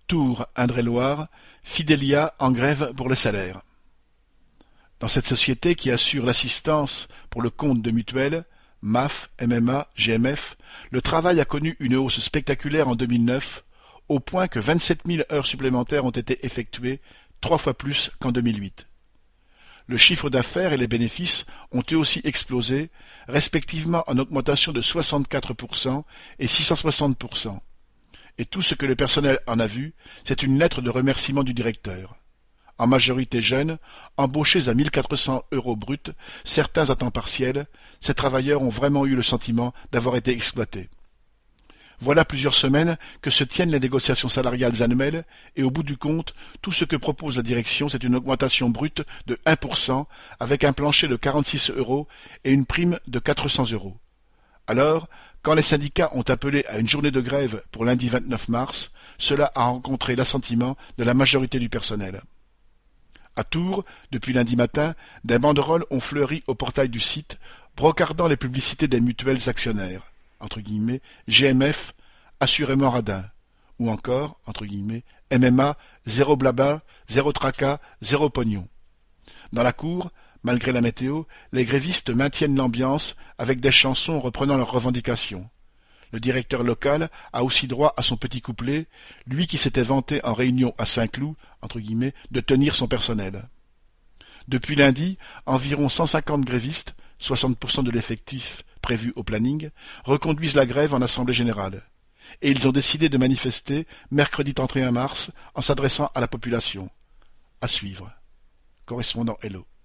Tours, Indre-et-Loire, Fidelia en grève pour les salaires. Dans cette société qui assure l'assistance pour le compte de mutuelles, MAF, MMA, GMF, le travail a connu une hausse spectaculaire en 2009, au point que 27 000 heures supplémentaires ont été effectuées, 3 fois plus qu'en 2008. Le chiffre d'affaires et les bénéfices ont eux aussi explosé, respectivement en augmentation de 64% et 660%. Et tout ce que le personnel en a vu, c'est une lettre de remerciement du directeur. En majorité jeunes, embauchés à 1 400 € bruts, certains à temps partiel, ces travailleurs ont vraiment eu le sentiment d'avoir été exploités. Voilà plusieurs semaines que se tiennent les négociations salariales annuelles, et au bout du compte, tout ce que propose la direction, c'est une augmentation brute de 1%, avec un plancher de 46 € et une prime de 400 €. Alors, quand les syndicats ont appelé à une journée de grève pour lundi 29 mars, cela a rencontré l'assentiment de la majorité du personnel. À Tours, depuis lundi matin, des banderoles ont fleuri au portail du site, brocardant les publicités des mutuelles actionnaires, entre guillemets, GMF, assurément radin, ou encore, entre guillemets, MMA, zéro blabla, zéro tracas, zéro pognon. Dans la cour, malgré la météo, les grévistes maintiennent l'ambiance avec des chansons reprenant leurs revendications. Le directeur local a aussi droit à son petit couplet, lui qui s'était vanté en réunion à Saint-Cloud, entre guillemets, de tenir son personnel. Depuis lundi, environ 150 grévistes, 60% de l'effectif prévu au planning, reconduisent la grève en assemblée générale. Et ils ont décidé de manifester mercredi 31 mars en s'adressant à la population. À suivre. Correspondant Hello.